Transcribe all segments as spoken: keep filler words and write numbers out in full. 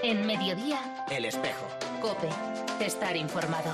En Mediodía, El Espejo. COPE. Estar informado.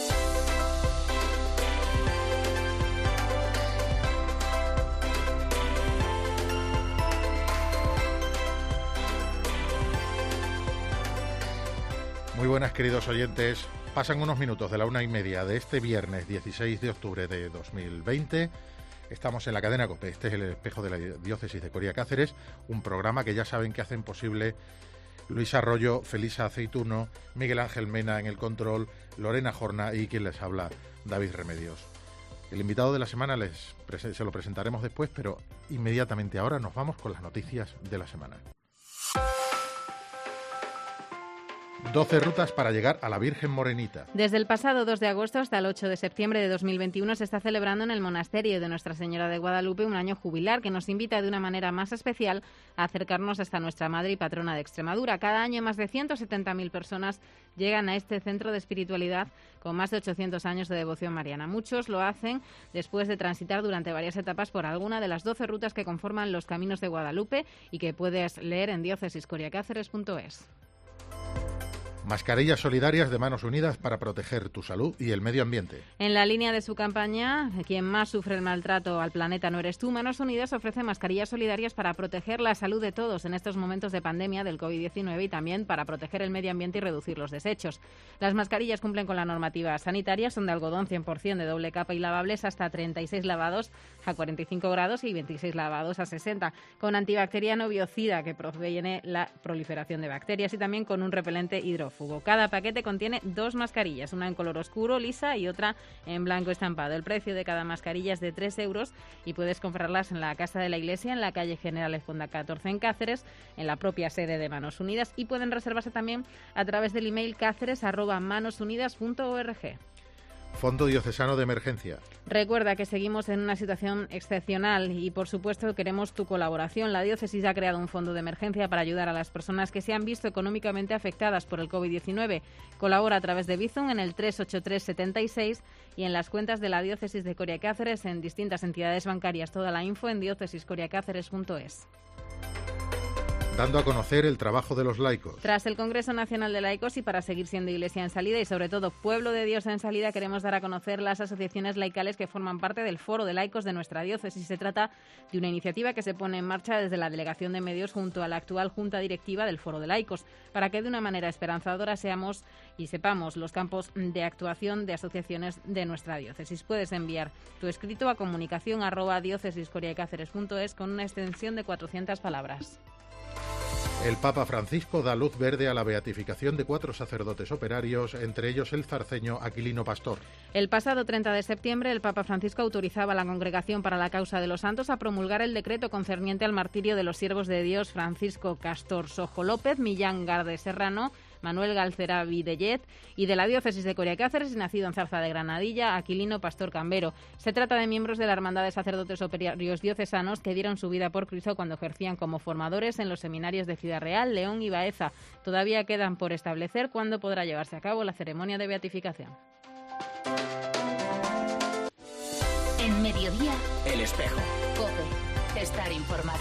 Muy buenas, queridos oyentes. Pasan unos minutos de la una y media de este viernes dieciséis de octubre de dos mil veinte. Estamos en la cadena COPE. Este es El Espejo de la Diócesis de Coria Cáceres, un programa que ya saben que hacen posible Luis Arroyo, Felisa Aceituno, Miguel Ángel Mena en el control, Lorena Jorna y quien les habla, David Remedios. El invitado de la semana les se lo presentaremos después, pero inmediatamente ahora nos vamos con las noticias de la semana. doce rutas para llegar a la Virgen Morenita. Desde el pasado dos de agosto hasta el ocho de septiembre de dos mil veintiuno se está celebrando en el Monasterio de Nuestra Señora de Guadalupe un año jubilar que nos invita de una manera más especial a acercarnos hasta nuestra madre y patrona de Extremadura. Cada año más de ciento setenta mil personas llegan a este centro de espiritualidad con más de ochocientos años de devoción mariana. Muchos lo hacen después de transitar durante varias etapas por alguna de las doce rutas que conforman los caminos de Guadalupe y que puedes leer en diócesis coria cáceres punto es. Mascarillas solidarias de Manos Unidas para proteger tu salud y el medio ambiente. En la línea de su campaña, quien más sufre el maltrato al planeta no eres tú, Manos Unidas ofrece mascarillas solidarias para proteger la salud de todos en estos momentos de pandemia del covid diecinueve y también para proteger el medio ambiente y reducir los desechos. Las mascarillas cumplen con la normativa sanitaria, son de algodón cien por ciento de doble capa y lavables hasta treinta y seis lavados a cuarenta y cinco grados y veintiséis lavados a sesenta, con antibacteriano biocida que previene la proliferación de bacterias y también con un repelente hidrófugo. Cada paquete contiene dos mascarillas, una en color oscuro, lisa, y otra en blanco estampado. El precio de cada mascarilla es de tres euros y puedes comprarlas en la Casa de la Iglesia, en la calle General Esponda catorce en Cáceres, en la propia sede de Manos Unidas, y pueden reservarse también a través del email cáceres arroba manosunidas punto org. Fondo Diocesano de Emergencia. Recuerda que seguimos en una situación excepcional y, por supuesto, queremos tu colaboración. La diócesis ha creado un fondo de emergencia para ayudar a las personas que se han visto económicamente afectadas por el covid diecinueve. Colabora a través de Bizum en el tres ocho tres setenta y seis y en las cuentas de la diócesis de Coria Cáceres en distintas entidades bancarias. Toda la info en diócesis coria cáceres punto es. Dando a conocer el trabajo de los laicos. Tras el Congreso Nacional de Laicos y para seguir siendo Iglesia en salida y sobre todo Pueblo de Dios en salida, queremos dar a conocer las asociaciones laicales que forman parte del Foro de Laicos de nuestra diócesis. Se trata de una iniciativa que se pone en marcha desde la Delegación de Medios junto a la actual Junta Directiva del Foro de Laicos, para que de una manera esperanzadora seamos y sepamos los campos de actuación de asociaciones de nuestra diócesis. Puedes enviar tu escrito a comunicación arroba diócesis coria cáceres punto es con una extensión de cuatrocientas palabras. El Papa Francisco da luz verde a la beatificación de cuatro sacerdotes operarios, entre ellos el zarceño Aquilino Pastor. El pasado treinta de septiembre, el Papa Francisco autorizaba a la Congregación para la Causa de los Santos a promulgar el decreto concerniente al martirio de los siervos de Dios Francisco Castor Sojo López, Millán Garde Serrano, Manuel Galcerá Videllet y de la diócesis de Coria Cáceres, nacido en Zarza de Granadilla, Aquilino Pastor Cambero. Se trata de miembros de la Hermandad de Sacerdotes Operarios Diocesanos que dieron su vida por Cristo cuando ejercían como formadores en los seminarios de Ciudad Real, León y Baeza. Todavía quedan por establecer cuándo podrá llevarse a cabo la ceremonia de beatificación. En Mediodía, El Espejo. COPE. Estar informado.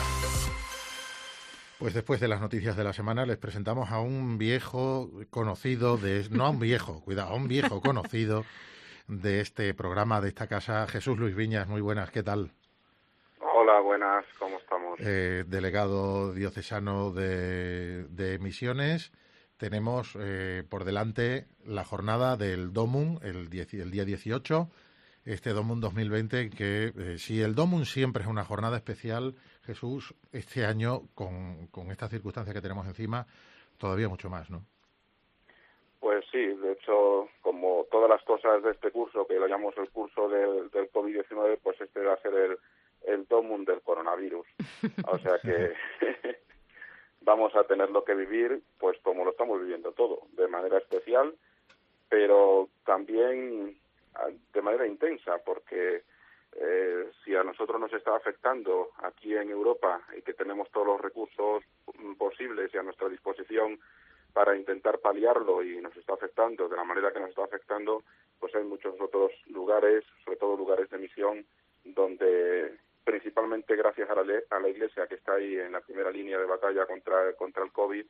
Pues después de las noticias de la semana les presentamos a un viejo conocido, de no a un viejo, cuidado, a un viejo conocido de este programa, de esta casa, Jesús Luis Viñas. Muy buenas, ¿qué tal? Hola, buenas, ¿cómo estamos? Eh, delegado diocesano de, de Misiones. Tenemos eh, por delante la jornada del Domum, el, diez, el día dieciocho, este Domum dos mil veinte, que eh, si el Domum siempre es una jornada especial, Jesús, este año, con, con estas circunstancias que tenemos encima, todavía mucho más, ¿no? Pues sí, de hecho, como todas las cosas de este curso, que lo llamamos el curso del, del covid diecinueve, pues este va a ser el, el Domum del coronavirus. O sea que vamos a tenerlo que vivir, pues como lo estamos viviendo todo, de manera especial, pero también de manera intensa, porque Eh, si a nosotros nos está afectando aquí en Europa y que tenemos todos los recursos posibles y a nuestra disposición para intentar paliarlo y nos está afectando de la manera que nos está afectando, pues hay muchos otros lugares, sobre todo lugares de misión, donde principalmente gracias a la, a la Iglesia que está ahí en la primera línea de batalla contra, contra el COVID,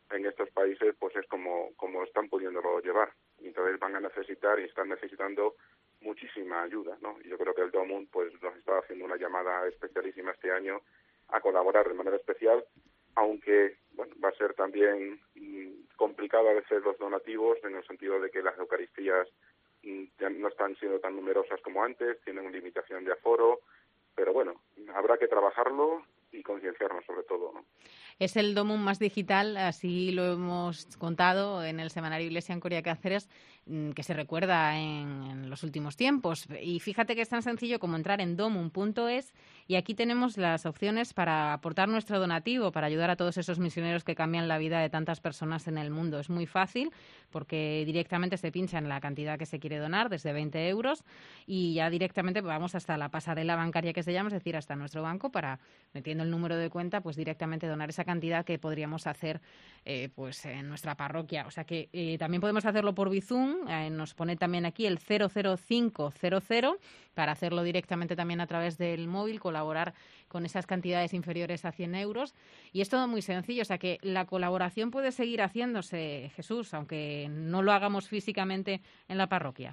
en estos países pues es como, como están pudiéndolo llevar. Y entonces van a necesitar y están necesitando muchísima ayuda, ¿no? Y yo creo que el DOMUN pues nos está haciendo una llamada especialísima este año a colaborar de manera especial, aunque bueno, va a ser también mmm, complicado a veces los donativos, en el sentido de que las Eucaristías mmm, ya no están siendo tan numerosas como antes, tienen una limitación de aforo, pero bueno, habrá que trabajarlo y concienciarnos sobre todo, ¿no? Es el DOMUN más digital, así lo hemos contado en el semanario Iglesia en Coria Cáceres, que se recuerda en, en los últimos tiempos. Y fíjate que es tan sencillo como entrar en domun punto es y aquí tenemos las opciones para aportar nuestro donativo, para ayudar a todos esos misioneros que cambian la vida de tantas personas en el mundo. Es muy fácil porque directamente se pincha en la cantidad que se quiere donar, desde veinte euros, y ya directamente vamos hasta la pasarela bancaria que se llama, es decir, hasta nuestro banco, para, metiendo el número de cuenta, pues directamente donar esa cantidad que podríamos hacer eh, pues en nuestra parroquia. O sea que eh, también podemos hacerlo por Bizum, eh, nos pone también aquí el cero cero cinco cero cero para hacerlo directamente también a través del móvil, colaborar con esas cantidades inferiores a cien euros. Y es todo muy sencillo, o sea que la colaboración puede seguir haciéndose, Jesús, aunque no lo hagamos físicamente en la parroquia.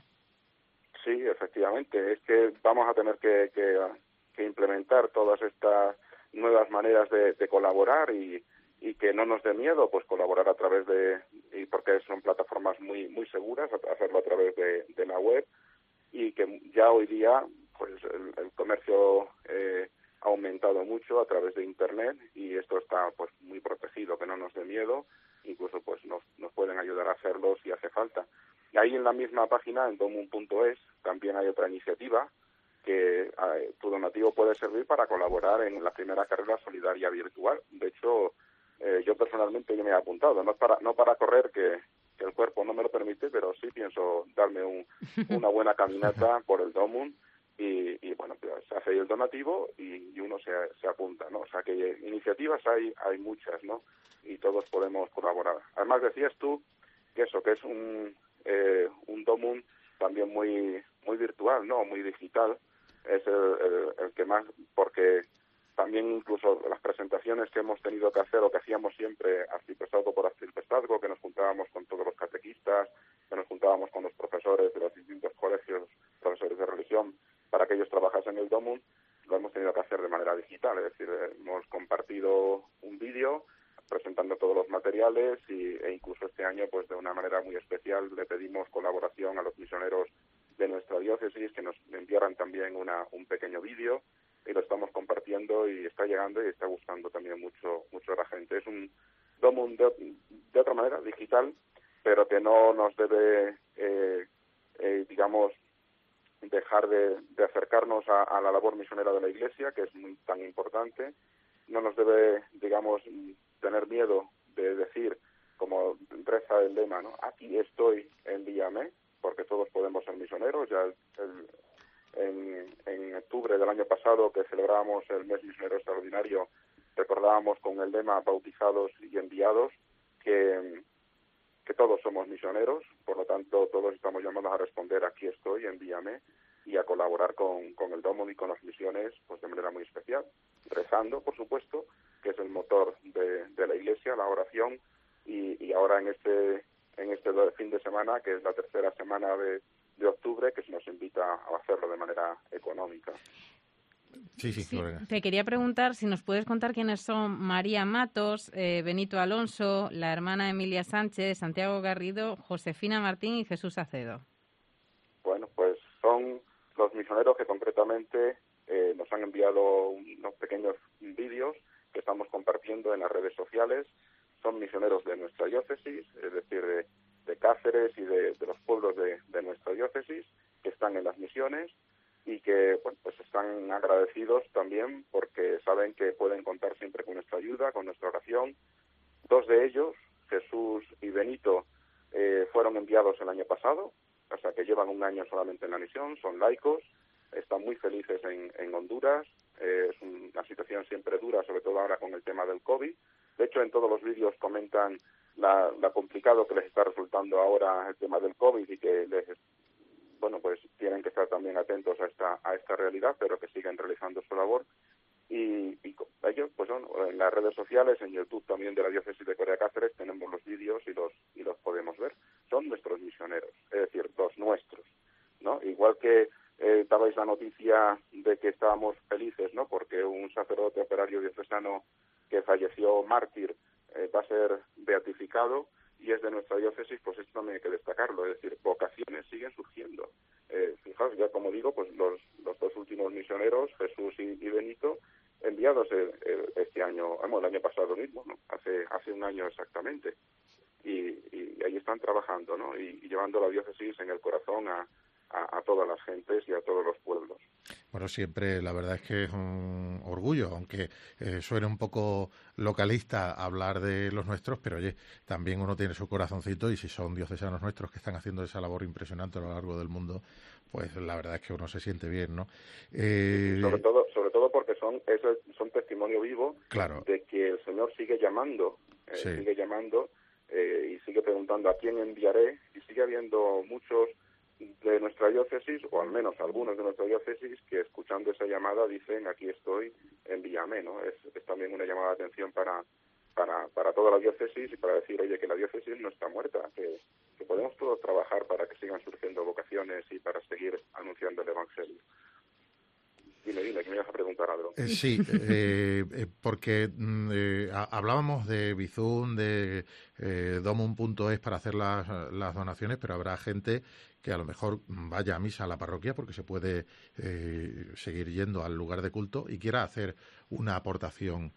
Sí, efectivamente, es que vamos a tener que, que, que implementar todas estas nuevas maneras de, de colaborar y, y que no nos dé miedo pues colaborar a través de, y porque son plataformas muy muy seguras, hacerlo a través de, de la web, y que ya hoy día pues el, el comercio eh, ha aumentado mucho a través de internet y esto está pues muy protegido, que no nos dé miedo, incluso pues nos, nos pueden ayudar a hacerlo si hace falta. Y ahí en la misma página, en domun punto es, también hay otra iniciativa que eh, tu donativo puede servir para colaborar en la primera carrera solidaria virtual. De hecho, eh, yo personalmente yo me he apuntado, no para no para correr, que, que el cuerpo no me lo permite, pero sí pienso darme un, una buena caminata por el DOMUN y, y bueno, pues se hace ahí el donativo y, y uno se, se apunta, ¿no? O sea que iniciativas hay hay muchas, ¿no? Y todos podemos colaborar. Además decías tú que eso, que es un eh, un DOMUN también muy muy virtual, ¿no? Muy digital. Es el, el, el que más, porque también incluso las presentaciones que hemos tenido que hacer o que hacíamos siempre arciprestazgo por arciprestazgo, que nos juntábamos con todos los catequistas, que nos juntábamos con los profesores de los distintos colegios, profesores de religión, para que ellos trabajasen en el DOMUN, lo hemos tenido que hacer de manera digital, es decir, hemos compartido un vídeo presentando todos los materiales y, e incluso este año pues de una manera muy especial le pedimos colaboración a los misioneros de nuestra diócesis que nos enviaran también una, un pequeño vídeo y lo estamos compartiendo y está llegando y está gustando también mucho mucho a la gente. Es un DOMUN de, de otra manera, digital, pero que no nos debe, eh, eh, digamos, dejar de, de acercarnos a, a la labor misionera de la Iglesia, que es muy tan importante. No nos debe, digamos, tener miedo de decir, como reza el lema, ¿no? Aquí estoy, envíame, porque todos podemos ser misioneros. Ya el, en, en octubre del año pasado, que celebrábamos el mes misionero extraordinario, recordábamos con el lema bautizados y enviados que, que todos somos misioneros, por lo tanto todos estamos llamados a responder aquí estoy, envíame, y a colaborar con, con el DOMUN y con las misiones pues de manera muy especial, rezando, por supuesto, que es el motor de, de la Iglesia, la oración, y, y ahora en este en este fin de semana, que es la tercera semana de, de octubre, que se nos invita a hacerlo de manera económica. Sí, sí, sí, te quería preguntar si nos puedes contar quiénes son María Matos, eh, Benito Alonso, la hermana Emilia Sánchez, Santiago Garrido, Josefina Martín y Jesús Acedo. Bueno, pues son los misioneros que concretamente eh, nos han enviado unos pequeños vídeos que estamos compartiendo en las redes sociales. Son misioneros de nuestra diócesis, es decir, de, de Cáceres y de, de los pueblos de, de nuestra diócesis, que están en las misiones y que bueno, pues están agradecidos también porque saben que pueden contar siempre con nuestra ayuda, con nuestra oración. Dos de ellos, Jesús y Benito, eh, fueron enviados el año pasado, o sea que llevan un año solamente en la misión, son laicos, están muy felices en, en Honduras, eh, es una situación siempre dura, sobre todo ahora con el tema del COVID. De hecho, en todos los vídeos comentan la, la complicado que les está resultando ahora el tema del COVID y que les, bueno, pues tienen que estar también atentos a esta a esta realidad, pero que siguen realizando su labor. y, y ellos, pues son en las redes sociales, en YouTube también de la Diócesis de Coria Cáceres, tenemos los vídeos y los y los podemos ver. Son nuestros misioneros, es decir, los nuestros, ¿no? Igual que eh, dabais la noticia de que estábamos felices, ¿no? Porque un sacerdote operario diocesano que falleció mártir eh, va a ser beatificado y es de nuestra diócesis, pues esto también hay que destacarlo, es decir, vocaciones siguen surgiendo. Eh, fijaos, ya como digo, pues los, los dos últimos misioneros, Jesús y, y Benito, enviados el, el, este año, bueno, el año pasado mismo, ¿no? Hace hace un año exactamente. Y, y ahí están trabajando, ¿no? Y, y llevando la diócesis en el corazón a, a, a todas las gentes y a todos los pueblos. Bueno, siempre la verdad es que es un orgullo, aunque eh, suene un poco localista hablar de los nuestros, pero oye, también uno tiene su corazoncito y si son diocesanos nuestros que están haciendo esa labor impresionante a lo largo del mundo, pues la verdad es que uno se siente bien, ¿no? Eh... Sobre todo, sobre todo porque son eso, son testimonio vivo claro. de que el Señor sigue llamando, eh, sí. sigue llamando eh, y sigue preguntando a quién enviaré, y sigue habiendo muchos de nuestra diócesis, o al menos algunos de nuestra diócesis, que escuchando esa llamada dicen, aquí estoy, envíame, ¿no? Es, es también una llamada de atención para, para, para toda la diócesis y para decir, oye, que la diócesis no está muerta, que, que podemos todos trabajar para que sigan surgiendo vocaciones y para seguir anunciando el Evangelio. Dime, dime, que me ibas a preguntar algo. Eh, sí, eh, eh, porque eh, hablábamos de Bizum, de eh, domum punto es para hacer las, las donaciones, pero habrá gente que a lo mejor vaya a misa a la parroquia porque se puede eh, seguir yendo al lugar de culto y quiera hacer una aportación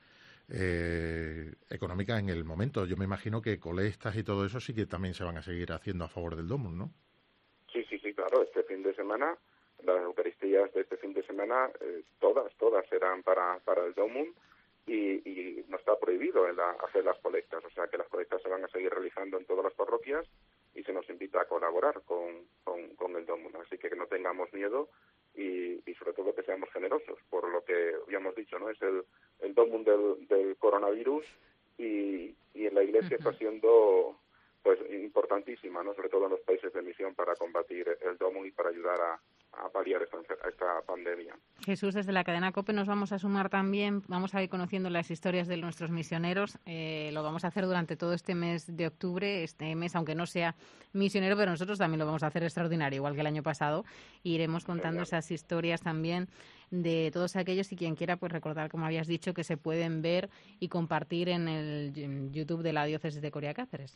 eh, económica en el momento. Yo me imagino que colectas y todo eso sí que también se van a seguir haciendo a favor del domum, ¿no? Sí, sí, sí, claro. Este fin de semana, las Eucaristías de este fin de semana, eh, todas, todas serán para, para el domum y, y no está prohibido en la, hacer las colectas. O sea, que las colectas se van a seguir realizando en todas las parroquias y se nos invita a colaborar con, con, con el domum. Así que que no tengamos miedo y, y sobre todo que seamos generosos, por lo que habíamos dicho, ¿no? Es el, el domum del, del coronavirus y, y en la Iglesia está siendo pues importantísima, ¿no? Sobre todo en los países de misión para combatir el domum y para ayudar a, a paliar esta, esta pandemia. Jesús, desde la cadena COPE nos vamos a sumar también, vamos a ir conociendo las historias de nuestros misioneros, eh, lo vamos a hacer durante todo este mes de octubre, este mes, aunque no sea misionero, pero nosotros también lo vamos a hacer extraordinario, igual que el año pasado, y iremos contando Genial. Esas historias también de todos aquellos y quien quiera, pues recordar, como habías dicho, que se pueden ver y compartir en el en YouTube de la Diócesis de Coria Cáceres.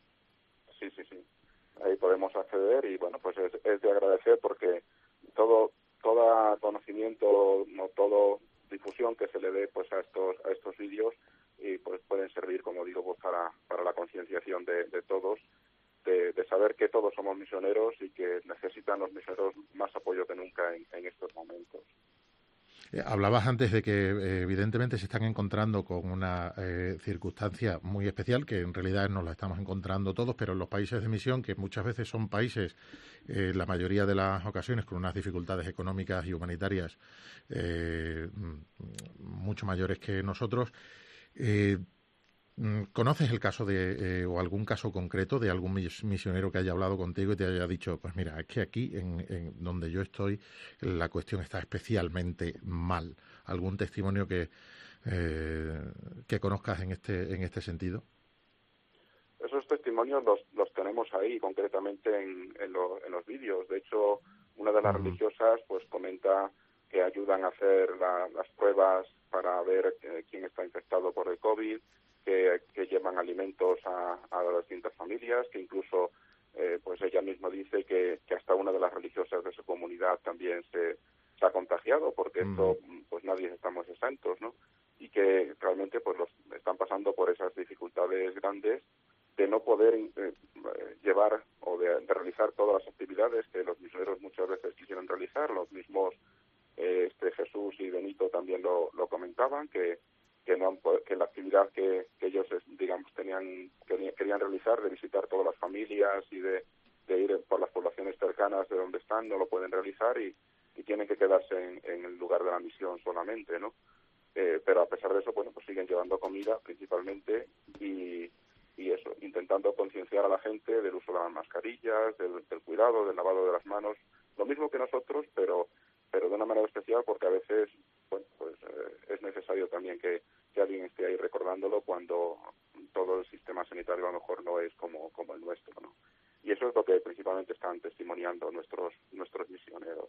Sí, sí, sí. Ahí podemos acceder y, bueno, pues es, es de agradecer porque todo todo conocimiento, no todo difusión que se le dé pues a estos a estos vídeos y pues pueden servir, como digo, pues para para la concienciación de, de todos, de, de saber que todos somos misioneros y que necesitan los misioneros más apoyo que nunca en, en estos momentos. Eh, hablabas antes de que eh, evidentemente se están encontrando con una eh, circunstancia muy especial, que en realidad nos la estamos encontrando todos, pero en los países de misión, que muchas veces son países, eh, la mayoría de las ocasiones, con unas dificultades económicas y humanitarias eh, mucho mayores que nosotros, eh, ¿conoces el caso de, eh, o algún caso concreto de algún misionero que haya hablado contigo y te haya dicho, pues mira, es que aquí, en, en donde yo estoy, la cuestión está especialmente mal? ¿Algún testimonio que eh, que conozcas en este en este sentido? Esos testimonios los, los tenemos ahí, concretamente en, en, lo, en los vídeos. De hecho, una de las uh-huh. religiosas pues comenta que ayudan a hacer la, las pruebas para ver eh, quién está infectado por el COVID, que, que llevan alimentos a, a las distintas familias, que incluso eh, pues ella misma dice que, que hasta una de las religiosas de su comunidad también se, se ha contagiado, porque uh-huh. esto pues nadie estamos exentos, ¿no? Y que realmente pues los están pasando por esas dificultades grandes de no poder eh, llevar o de, de realizar todas las actividades que los misioneros muchas veces quisieran realizar. Los mismos eh, este Jesús y Benito también lo, lo comentaban, que que no que la actividad que, que ellos digamos tenían querían, querían realizar de visitar todas las familias y de, de ir por las poblaciones cercanas de donde están no lo pueden realizar y, y tienen que quedarse en, en el lugar de la misión solamente, ¿no? Eh, pero a pesar de eso, bueno, pues siguen llevando comida principalmente y y eso, intentando concienciar a la gente del uso de las mascarillas, del, del cuidado, del lavado de las manos, lo mismo que nosotros, pero pero de una manera especial porque a veces, bueno, pues eh, es necesario también que, que alguien esté ahí recordándolo cuando todo el sistema sanitario a lo mejor no es como, como el nuestro, ¿no? Y eso es lo que principalmente están testimoniando nuestros nuestros misioneros.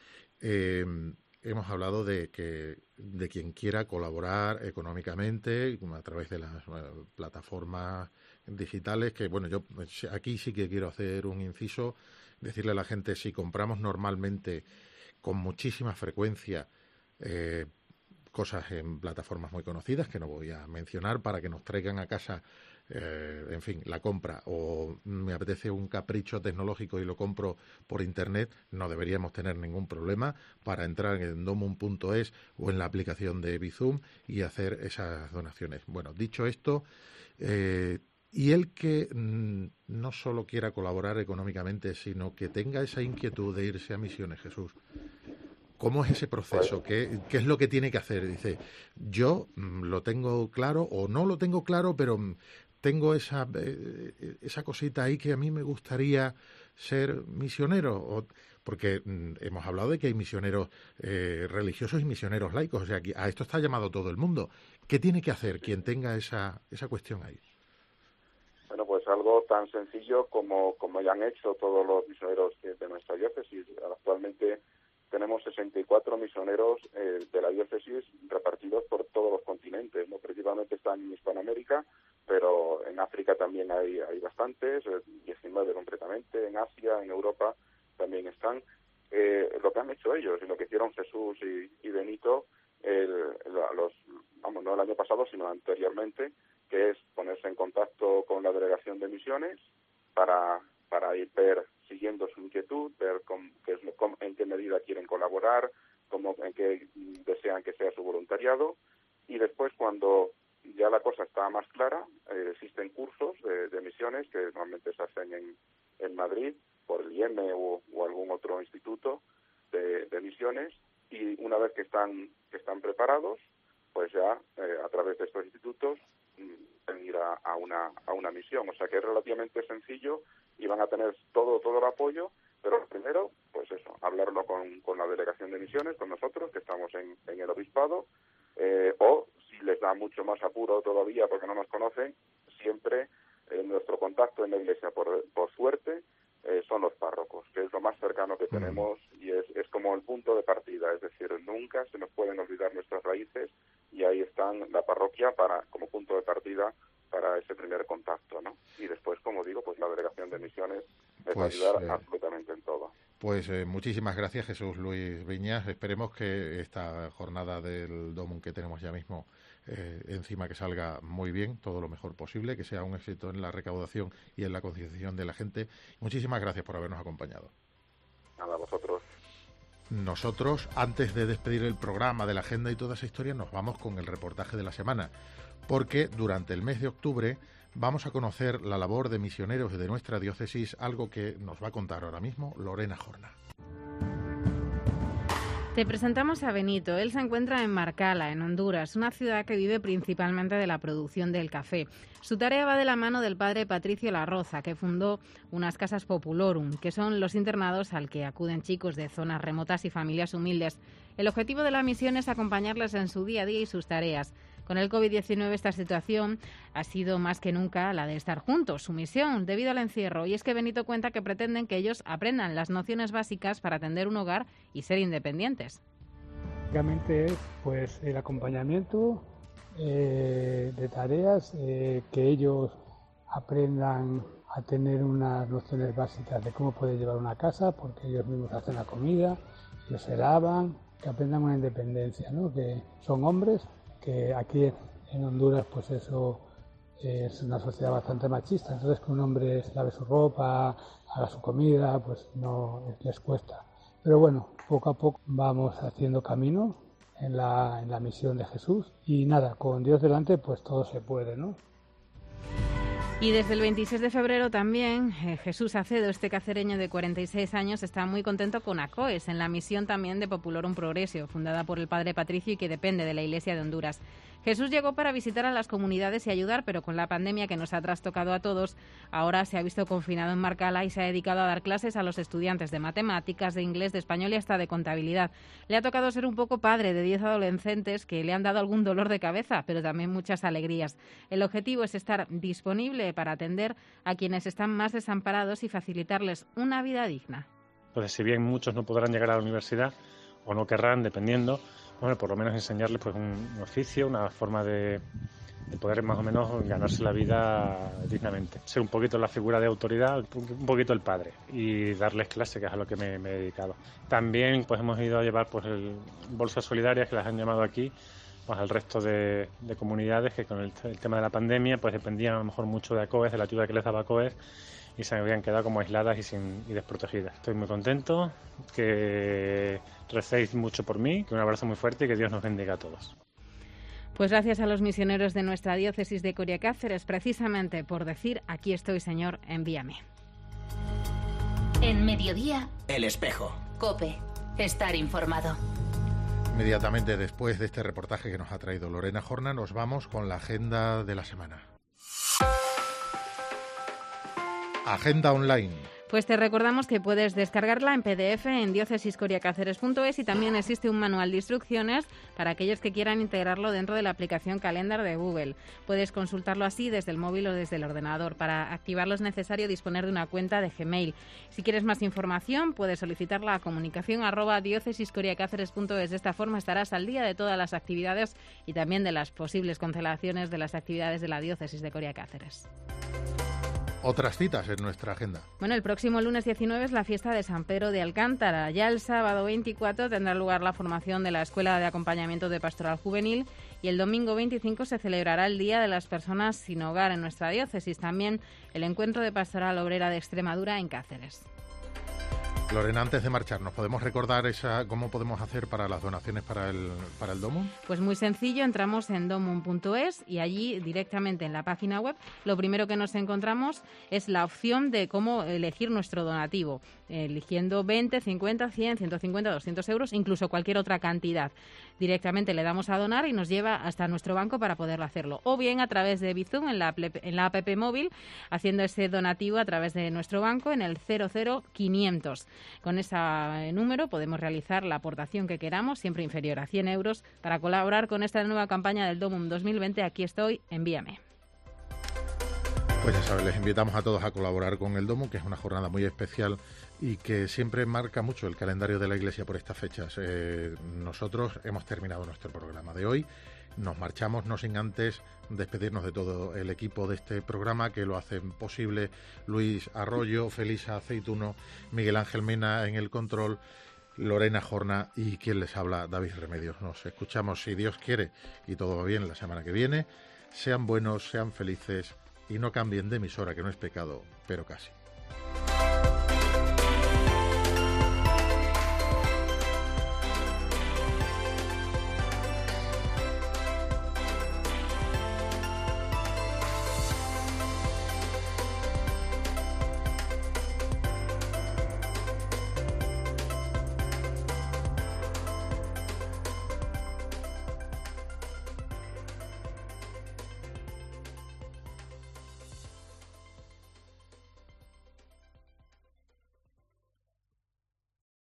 Eh, hemos hablado de que de quien quiera colaborar económicamente a través de las uh, plataformas digitales, que bueno, yo aquí sí que quiero hacer un inciso, decirle a la gente, si compramos normalmente con muchísima frecuencia eh, cosas en plataformas muy conocidas, que no voy a mencionar, para que nos traigan a casa, eh, en fin, la compra, o me apetece un capricho tecnológico y lo compro por Internet, no deberíamos tener ningún problema para entrar en domum punto es o en la aplicación de Bizum y hacer esas donaciones. Bueno, dicho esto, eh, y el que mm, no solo quiera colaborar económicamente, sino que tenga esa inquietud de irse a misiones, Jesús, ¿cómo es ese proceso? ¿Qué, qué es lo que tiene que hacer? Dice, yo mm, lo tengo claro o no lo tengo claro, pero mm, tengo esa, eh, esa cosita ahí que a mí me gustaría ser misionero. O, porque mm, hemos hablado de que hay misioneros eh, religiosos y misioneros laicos. O sea, que a esto está llamado todo el mundo. ¿Qué tiene que hacer quien tenga esa, esa cuestión ahí? Bueno, pues algo tan sencillo como, como ya han hecho todos los misioneros de, de nuestra diócesis. Actualmente tenemos sesenta y cuatro misioneros eh, de la diócesis repartidos por todos los continentes, ¿no? Principalmente están en Hispanoamérica, pero en África también hay, hay bastantes, eh, diecinueve concretamente, en Asia, en Europa también están. Eh, lo que han hecho ellos y lo que hicieron Jesús y, y Benito, el, los, vamos, no el año pasado, sino anteriormente, que es ponerse en contacto con la delegación de misiones para, para ir ver, siguiendo su inquietud, ver con, qué es lo, con, en qué medida quieren colaborar, cómo, en qué desean que sea su voluntariado, y después cuando ya la cosa está más clara, eh, existen cursos de, de misiones que normalmente se hacen en, en Madrid por el I E M E o, o algún otro instituto de, de misiones, y una vez que están que están preparados, pues ya eh, a través de estos institutos mm, ir a, a una a una misión. O sea que es relativamente sencillo y van a tener todo todo el apoyo, pero primero, pues eso, hablarlo con, con la delegación de misiones, con nosotros, que estamos en, en el obispado, eh, o si les da mucho más apuro todavía porque no nos conocen, siempre eh, nuestro contacto en la iglesia, por, por suerte, eh, son los párrocos, que es lo más cercano que tenemos y es, es como el punto de partida, es decir, nunca se nos pueden olvidar nuestras raíces y ahí están la parroquia para como punto de partida para ese primer contacto, ¿no? Y después, como digo, pues la delegación de misiones les va a ayudar eh, absolutamente en todo. Pues eh, muchísimas gracias, Jesús Luis Viñas. Esperemos que esta jornada del Domum que tenemos ya mismo eh, encima que salga muy bien, todo lo mejor posible, que sea un éxito en la recaudación y en la concienciación de la gente. Muchísimas gracias por habernos acompañado. Nada, a vosotros. Nosotros, antes de despedir el programa de la agenda y toda esa historia, nos vamos con el reportaje de la semana, porque durante el mes de octubre vamos a conocer la labor de misioneros de nuestra diócesis, algo que nos va a contar ahora mismo Lorena Jorna. Te presentamos a Benito. Él se encuentra en Marcala, en Honduras, una ciudad que vive principalmente de la producción del café. Su tarea va de la mano del padre Patricio Larroza, que fundó unas casas populorum, que son los internados al que acuden chicos de zonas remotas y familias humildes. El objetivo de la misión es acompañarles en su día a día y sus tareas. Con el covid diecinueve esta situación ha sido más que nunca la de estar juntos, su misión, debido al encierro. Y es que Benito cuenta que pretenden que ellos aprendan las nociones básicas para atender un hogar y ser independientes. Básicamente es pues, el acompañamiento eh, de tareas, eh, que ellos aprendan a tener unas nociones básicas de cómo poder llevar una casa, porque ellos mismos hacen la comida, ellos se lavan, que aprendan una independencia, ¿no? Que son hombres, que aquí en Honduras pues eso es una sociedad bastante machista, entonces que un hombre se lave su ropa, haga su comida, pues no les cuesta. Pero bueno, poco a poco vamos haciendo camino en la, en la misión de Jesús y nada, con Dios delante pues todo se puede, ¿no? Y desde el veintiséis de febrero también eh, Jesús Acedo, este cacereño de cuarenta y seis años, está muy contento con ACOES, en la misión también de Populorum Progressio, fundada por el padre Patricio y que depende de la Iglesia de Honduras. Jesús llegó para visitar a las comunidades y ayudar, pero con la pandemia que nos ha trastocado a todos, ahora se ha visto confinado en Marcala y se ha dedicado a dar clases a los estudiantes de matemáticas, de inglés, de español y hasta de contabilidad. Le ha tocado ser un poco padre de diez adolescentes que le han dado algún dolor de cabeza, pero también muchas alegrías. El objetivo es estar disponible para atender a quienes están más desamparados y facilitarles una vida digna. Entonces, si bien muchos no podrán llegar a la universidad o no querrán, dependiendo, bueno, por lo menos enseñarles pues un, un oficio, una forma de, de poder más o menos ganarse la vida dignamente. Ser un poquito la figura de autoridad, un poquito el padre, y darles clase, que es a lo que me, me he dedicado. También pues hemos ido a llevar pues el, bolsas solidarias, que las han llamado aquí, pues al resto de, de comunidades que con el, el tema de la pandemia pues dependían a lo mejor mucho de ACOES, de la ayuda que les daba ACOES, y se habían quedado como aisladas y, sin, y desprotegidas. Estoy muy contento, que recéis mucho por mí, que un abrazo muy fuerte y que Dios nos bendiga a todos. Pues gracias a los misioneros de nuestra diócesis de Coria Cáceres, precisamente por decir, aquí estoy, Señor, envíame. En Mediodía, El Espejo. COPE, estar informado. Inmediatamente después de este reportaje que nos ha traído Lorena Jorna, nos vamos con la agenda de la semana. Agenda online. Pues te recordamos que puedes descargarla en P D F en diócesis coria cáceres punto es y también existe un manual de instrucciones para aquellos que quieran integrarlo dentro de la aplicación Calendar de Google. Puedes consultarlo así desde el móvil o desde el ordenador. Para activarlo es necesario disponer de una cuenta de Gmail. Si quieres más información, puedes solicitarla a comunicación arroba diócesis coria cáceres punto es. De esta forma estarás al día de todas las actividades y también de las posibles cancelaciones de las actividades de la diócesis de Coria Cáceres. Otras citas en nuestra agenda. Bueno, el próximo lunes diecinueve es la fiesta de San Pedro de Alcántara. Ya el sábado veinticuatro tendrá lugar la formación de la Escuela de Acompañamiento de Pastoral Juvenil y el domingo veinticinco se celebrará el Día de las Personas sin Hogar en nuestra diócesis. También el Encuentro de Pastoral Obrera de Extremadura en Cáceres. Lorena, antes de marchar, ¿nos podemos recordar esa cómo podemos hacer para las donaciones para el para el Domum? Pues muy sencillo, entramos en domum punto es y allí directamente en la página web lo primero que nos encontramos es la opción de cómo elegir nuestro donativo, eligiendo veinte, cincuenta, cien, ciento cincuenta, doscientos euros, incluso cualquier otra cantidad. Directamente le damos a donar y nos lleva hasta nuestro banco para poderlo hacerlo. O bien a través de Bizum en la, en la app móvil, haciendo ese donativo a través de nuestro banco en el cero cero quinientos. Con ese número podemos realizar la aportación que queramos, siempre inferior a cien euros, para colaborar con esta nueva campaña del Domum dos mil veinte. Aquí estoy, envíame. Pues ya saben, les invitamos a todos a colaborar con el Domum, que es una jornada muy especial y que siempre marca mucho el calendario de la Iglesia por estas fechas. Eh, nosotros hemos terminado nuestro programa de hoy. Nos marchamos, no sin antes despedirnos de todo el equipo de este programa que lo hacen posible: Luis Arroyo, Felisa Aceituno, Miguel Ángel Mena en el control, Lorena Jorna y quien les habla, David Remedios. Nos escuchamos, si Dios quiere y todo va bien, la semana que viene. Sean buenos, sean felices y no cambien de emisora, que no es pecado, pero casi.